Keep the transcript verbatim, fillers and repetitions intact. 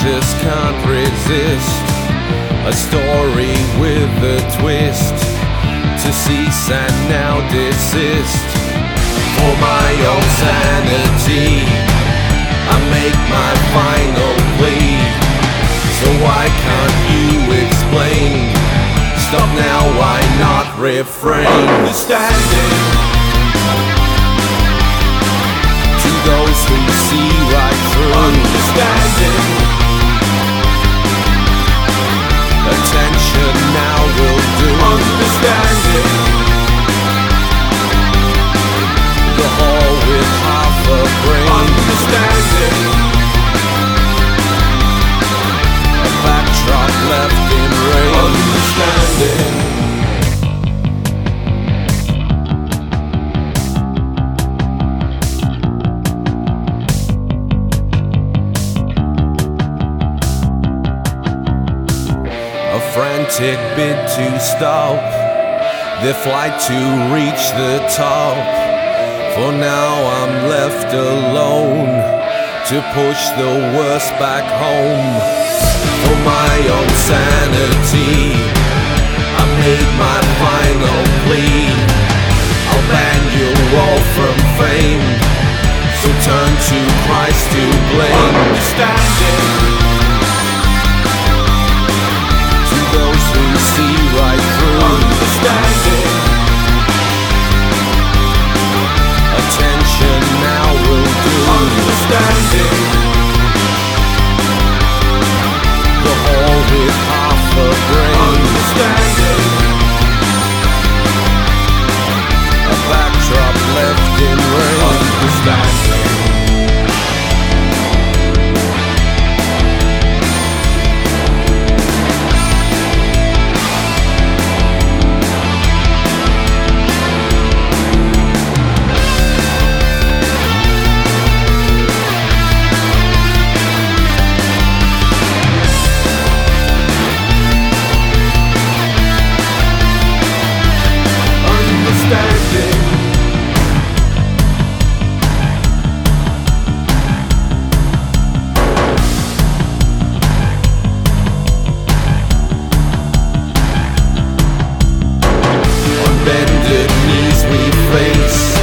just can't resist a story with a twist, to cease and now desist. For my own sanity, I make my final plea. So why can't you explain? Stop now, why not refrain? Understanding to those who see right through. Understanding, attention now will do. Understanding, the whole with half a brain. Understanding, a backdrop left in rain. Understanding, a frantic bid to stop their flight to reach the top. For now I'm left alone to push the worst back home. For my own sanity, I made my final plea. I'll ban you all from fame, so turn to Christ to blame. Understanding to those who see right through. Understanding, attention now will do. Understanding, the whole with half a brain. Understanding, a backdrop left in rain. Understanding, bended knees we face